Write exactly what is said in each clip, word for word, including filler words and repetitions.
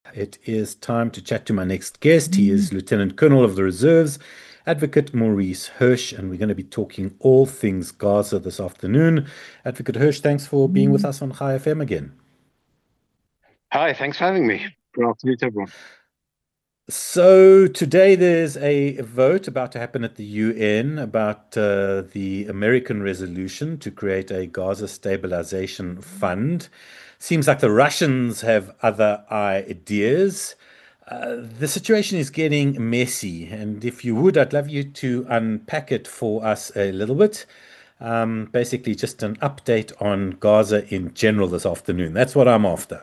It is time to chat to my next guest. He is Lieutenant Colonel of the Reserves, Advocate Maurice Hirsch, and we're going to be talking all things Gaza this afternoon. Advocate Hirsch, thanks for being with us on Chai F M again. Hi, thanks for having me. Good afternoon to everyone. So today there's a vote about to happen at the U N about uh, the American resolution to create a Gaza stabilization fund. Seems like the Russians have other ideas. Uh, the situation is getting messy, and if you would, I'd love you to unpack it for us a little bit. Um, basically, just an update on Gaza in general this afternoon. That's what I'm after.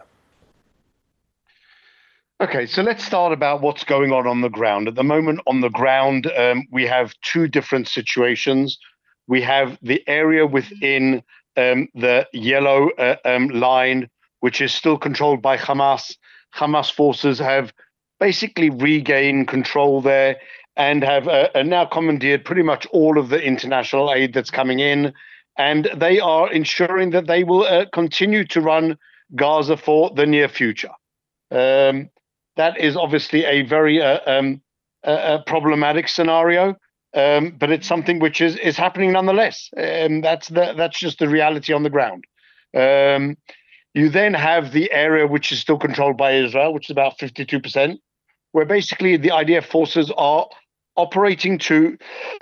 Okay, so let's start about what's going on on the ground. At the moment, on the ground, um, we have two different situations. We have the area within um, the yellow uh, um, line, which is still controlled by Hamas. Hamas forces have basically regained control there and have uh, uh, now commandeered pretty much all of the international aid that's coming in. And they are ensuring that they will uh, continue to run Gaza for the near future. Um, that is obviously a very uh, um, uh, problematic scenario, um, but it's something which is is happening nonetheless. And that's the that's just the reality on the ground. Um, you then have the area which is still controlled by Israel, which is about fifty-two percent, where basically the I D F forces are operating to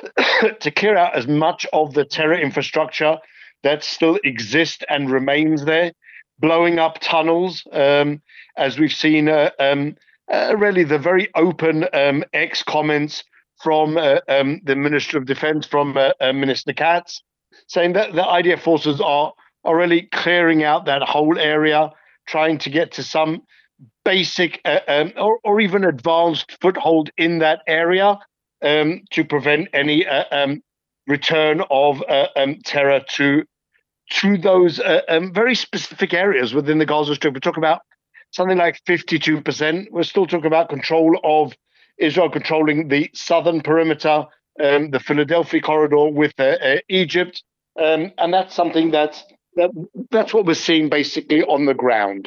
to clear out as much of the terror infrastructure that still exists and remains there, blowing up tunnels, um, as we've seen. Uh, um, uh, really, the very open um, ex comments from uh, um, the Minister of Defense, from uh, uh, Minister Katz, saying that the I D F forces are are really clearing out that whole area, trying to get to some basic uh, um, or, or even advanced foothold in that area, um, to prevent any uh, um, return of uh, um, terror to to those uh, um, very specific areas within the Gaza Strip. We talk about something like fifty-two percent. We're still talking about control of Israel controlling the southern perimeter, um, the Philadelphia corridor with uh, uh, Egypt, um, and that's something that's that, that's what we're seeing basically on the ground.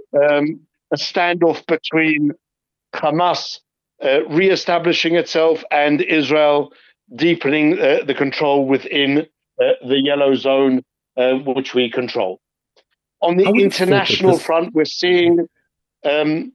Um, a standoff between Hamas uh, re-establishing itself and Israel deepening uh, the control within uh, the yellow zone, uh, which we control. On the I would have thought that international this, front, we're seeing um,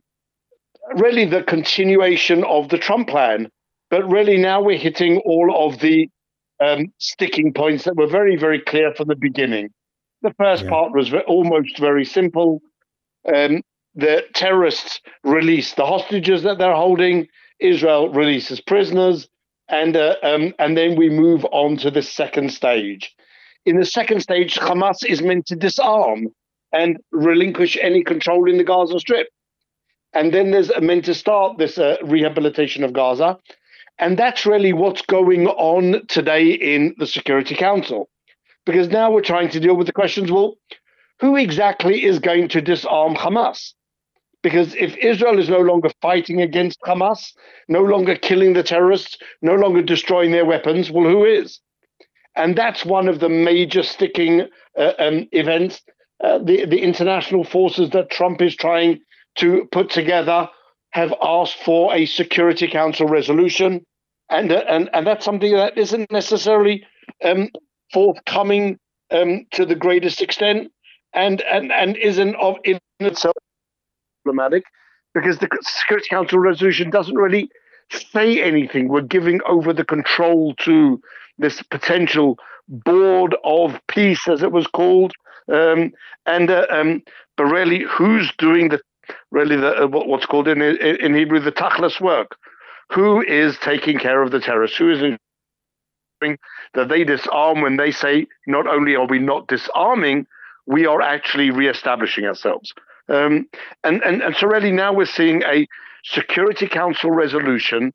really the continuation of the Trump plan, but really now we're hitting all of the um, sticking points that were very, very clear from the beginning. The first yeah. part was almost very simple. Um, the terrorists release the hostages that they're holding. Israel releases prisoners, and uh, um, and then we move on to the second stage. In the second stage, Hamas is meant to disarm and relinquish any control in the Gaza Strip, and then there's meant to start this uh, rehabilitation of Gaza, and that's really what's going on today in the Security Council. Because now we're trying to deal with the questions: well, who exactly is going to disarm Hamas? Because if Israel is no longer fighting against Hamas, no longer killing the terrorists, no longer destroying their weapons, well, who is? And that's one of the major sticking uh, um, events. Uh, the, the international forces that Trump is trying to put together have asked for a Security Council resolution. And, uh, and, and that's something that isn't necessarily um, forthcoming um, to the greatest extent, and, and, and isn't of in itself problematic, because the Security Council resolution doesn't really say anything. We're giving over the control to this potential board of peace, as it was called, um, and uh, um, but really, who's doing the really the uh, what's called in in Hebrew the tachlis work? Who is taking care of the terrorists? Who is ensuring that they disarm when they say not only are we not disarming, we are actually re-establishing ourselves. Um, and, and, and so really now we're seeing a Security Council resolution,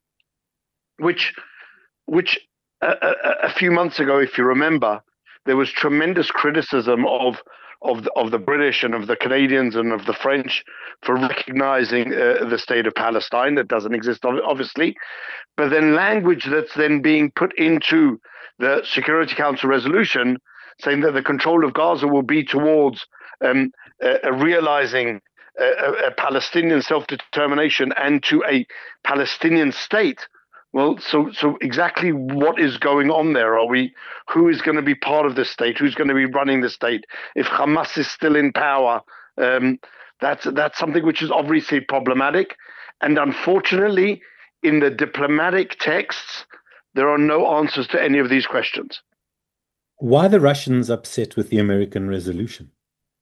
which, which a, a, a few months ago, if you remember, there was tremendous criticism of of the, of the British and of the Canadians and of the French for recognizing uh, the state of Palestine that doesn't exist, obviously. But then language that's then being put into the Security Council resolution saying that the control of Gaza will be towards um, uh, realizing a, a Palestinian self-determination and to a Palestinian state. Well, so so exactly what is going on there? Are we who is going to be part of this state? Who's going to be running the state? If Hamas is still in power, um, that's that's something which is obviously problematic, and unfortunately, in the diplomatic texts, there are no answers to any of these questions. Why are the Russians upset with the American resolution?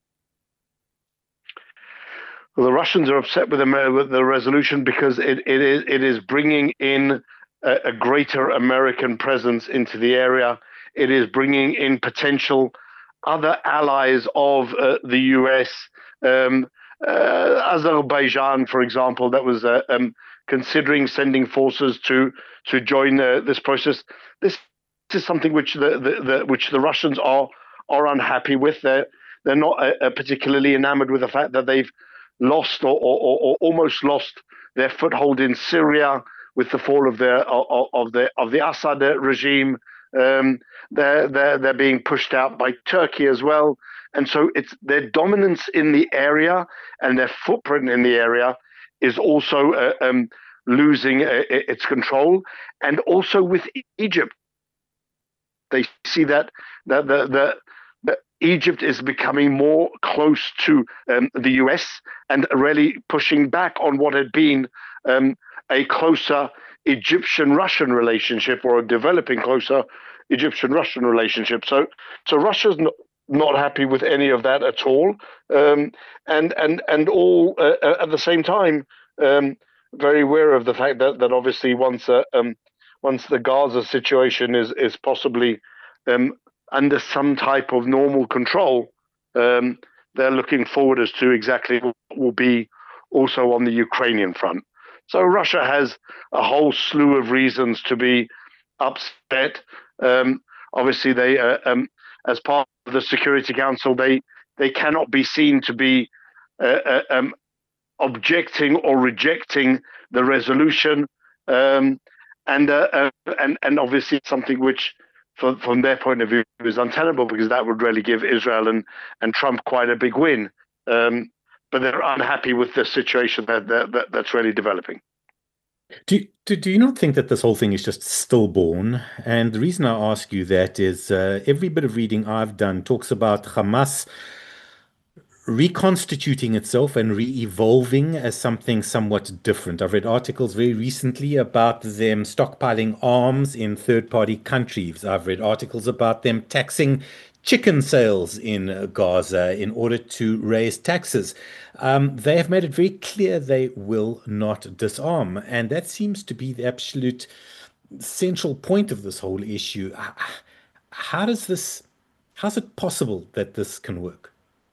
Well, the Russians are upset with the, with the resolution because it, it is it is bringing in a, a greater American presence into the area. It is bringing in potential other allies of uh, the U S. Um, uh, Azerbaijan, for example, that was uh, um, considering sending forces to to join uh, this process. This is something which the, the, the which the Russians are are unhappy with. They're they're not uh, particularly enamored with the fact that they've lost or, or, or almost lost their foothold in Syria with the fall of the of, of the of the Assad regime. Um, they're they're they're being pushed out by Turkey as well, and so it's their dominance in the area and their footprint in the area is also uh, um, losing uh, its control, and also with Egypt, they see that that the the Egypt is becoming more close to um, the U S and really pushing back on what had been um, a closer Egyptian-Russian relationship, or a developing closer Egyptian-Russian relationship. So, so Russia's not, not happy with any of that at all, um, and and and all uh, at the same time um, very aware of the fact that that obviously once uh, um, once the Gaza situation is is possibly um, under some type of normal control, um, they're looking forward as to exactly what will be also on the Ukrainian front. So Russia has a whole slew of reasons to be upset. Um, obviously, they, uh, um, as part of the Security Council, they they cannot be seen to be uh, uh, um, objecting or rejecting the resolution, um, and uh, uh, and and obviously something which, From, from their point of view, is untenable, because that would really give Israel and, and Trump quite a big win. Um, but they're unhappy with the situation that, that, that that's really developing. Do, do, do you not think that this whole thing is just stillborn? And the reason I ask you that is uh, every bit of reading I've done talks about Hamas reconstituting itself and re-evolving as something somewhat different. I've read articles very recently about them stockpiling arms in third-party countries. I've read articles about them taxing chicken sales in Gaza in order to raise taxes. Um, they have made it very clear they will not disarm, and that seems to be the absolute central point of this whole issue. How does this, how's it possible that this can work?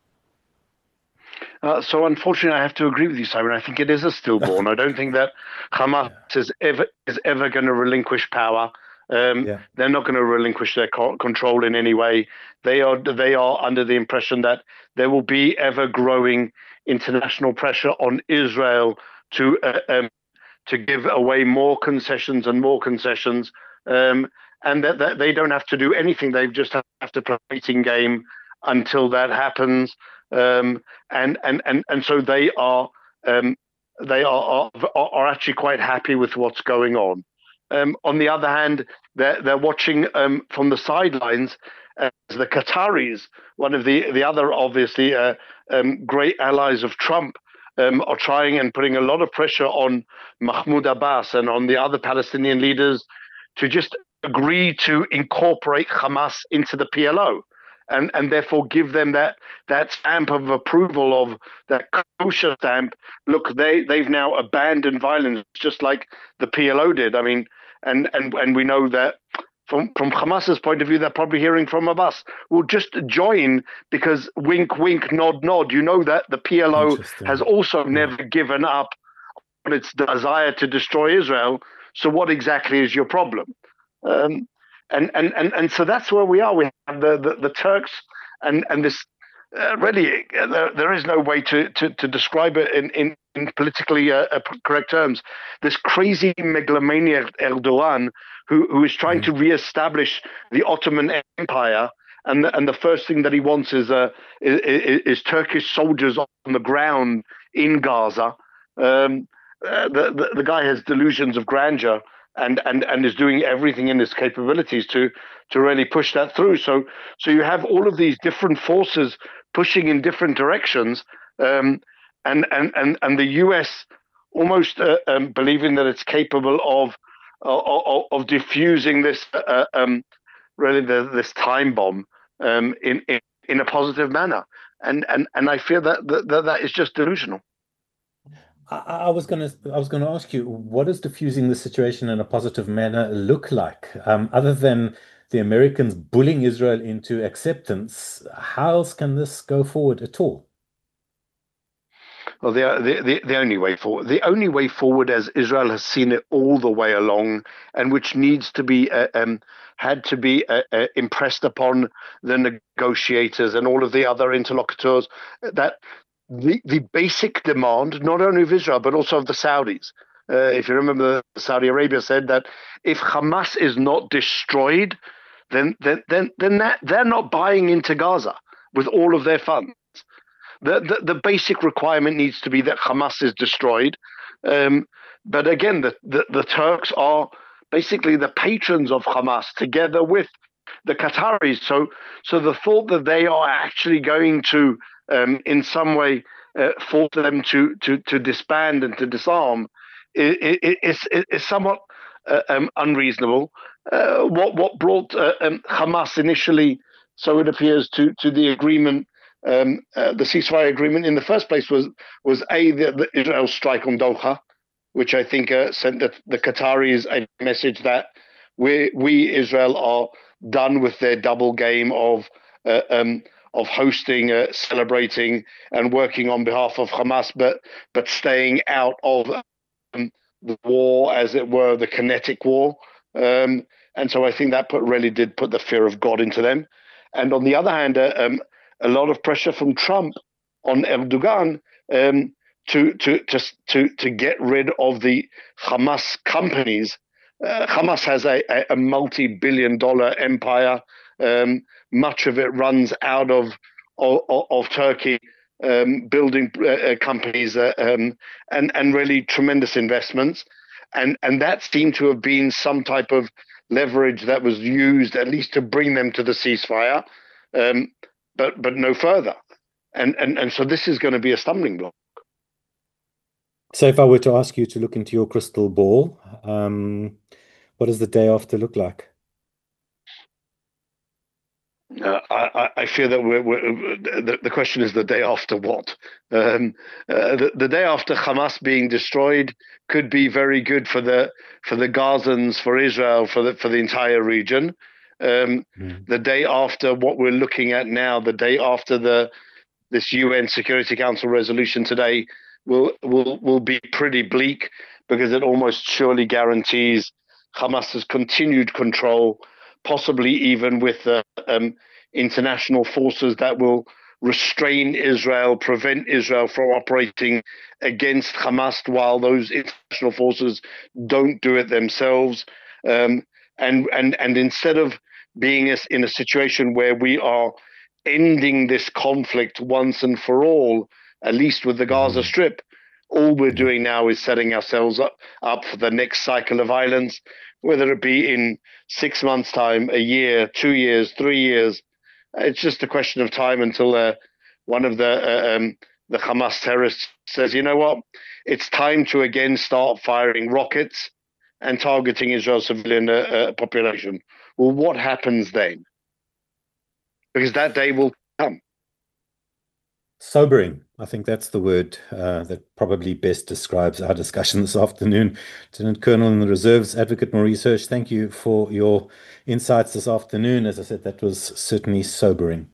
Uh, so unfortunately, I have to agree with you, Simon. I think it is a stillborn. I don't think that Hamas yeah. is ever is ever going to relinquish power. Um, yeah. They're not going to relinquish their co- control in any way. They are they are under the impression that there will be ever growing international pressure on Israel to uh, um, to give away more concessions and more concessions, um, and that, that they don't have to do anything. They just have to play a waiting game until that happens. Um, and, and, and, and so they are um, they are, are are actually quite happy with what's going on. Um, on the other hand, they're they're watching um, from the sidelines as the Qataris, one of the the other obviously uh, um, great allies of Trump, um, are trying and putting a lot of pressure on Mahmoud Abbas and on the other Palestinian leaders to just agree to incorporate Hamas into the P L O. And and therefore give them that that stamp of approval, of that kosher stamp. Look, they they've now abandoned violence, just like the P L O did. I mean, and and and we know that from from Hamas's point of view, they're probably hearing from Abbas, will just join because wink, wink, nod, nod. You know that the P L O has also never yeah. given up on its desire to destroy Israel. So what exactly is your problem? Um, And, and and and so that's where we are. We have the, the, the Turks and and this uh, really uh, there, there is no way to, to, to describe it in in, in politically uh, uh, correct terms. This crazy megalomaniac Erdogan, who who is trying mm-hmm. to reestablish the Ottoman Empire and the, and the first thing that he wants is uh, is, is Turkish soldiers on the ground in Gaza. Um, uh, the, the the guy has delusions of grandeur, and and and is doing everything in his capabilities to to really push that through. So so you have all of these different forces pushing in different directions, um, and and and and the U S almost uh, um, believing that it's capable of of, of diffusing this uh, um, really the, this time bomb um, in, in in a positive manner, and and and I fear that that, that is just delusional. I, I was gonna I was gonna ask you, what does diffusing the situation in a positive manner look like? Um, other than the Americans bullying Israel into acceptance, how else can this go forward at all? Well, the, the the the only way forward, the only way forward, as Israel has seen it all the way along, and which needs to be uh, um, had to be uh, uh, impressed upon the negotiators and all of the other interlocutors, that the the basic demand, not only of Israel but also of the Saudis. Uh, if you remember, Saudi Arabia said that if Hamas is not destroyed, then then then then that they're not buying into Gaza with all of their funds. The, the, the basic requirement needs to be that Hamas is destroyed. Um, but again, the, the, the Turks are basically the patrons of Hamas together with the Qataris. So, so the thought that they are actually going to, um, in some way, uh, force them to, to, to disband and to disarm is, is, is somewhat uh, um, unreasonable. Uh, what what brought uh, um, Hamas initially, so it appears, to to the agreement, um, uh, the ceasefire agreement in the first place, was was a the, the Israel strike on Doha, which I think uh, sent the, the Qataris a message that we we Israel are done with their double game of uh, um, of hosting, uh, celebrating, and working on behalf of Hamas, but but staying out of um, the war, as it were, the kinetic war. Um, and so I think that put really did put the fear of God into them. And on the other hand, uh, um, a lot of pressure from Trump on Erdogan, um, to to just to to get rid of the Hamas companies. Uh, Hamas has a, a, a multi-billion-dollar empire. Um, much of it runs out of of, of Turkey, um, building uh, companies, uh, um, and and really tremendous investments, and and that seemed to have been some type of leverage that was used at least to bring them to the ceasefire, um, but but no further, and and and so this is going to be a stumbling block. So if I were to ask you to look into your crystal ball, um, what does the day after look like? Uh, I, I fear that we're, we're, the, the question is the day after what? Um, uh, the, the day after Hamas being destroyed could be very good for the for the Gazans, for Israel, for the for the entire region. Um, Mm. the day after what we're looking at now, the day after the this U N Security Council resolution today, will will will be pretty bleak, because it almost surely guarantees Hamas's continued control, possibly even with uh, um, international forces that will restrain Israel, prevent Israel from operating against Hamas, while those international forces don't do it themselves. Um, and and and instead of being in a situation where we are ending this conflict once and for all, at least with the Gaza Mm. Strip, all we're Yeah. doing now is setting ourselves up, up for the next cycle of violence, whether it be in six months' time, a year, two years, three years. It's just a question of time until uh, one of the uh, um, the Hamas terrorists says, "You know what? It's time to again start firing rockets and targeting Israel's civilian uh, uh, population." Well, what happens then? Because that day will come. Sobering. I think that's the word uh, that probably best describes our discussion this afternoon. Lieutenant Colonel in the Reserves, Advocate Maurice Hirsch, thank you for your insights this afternoon. As I said, that was certainly sobering.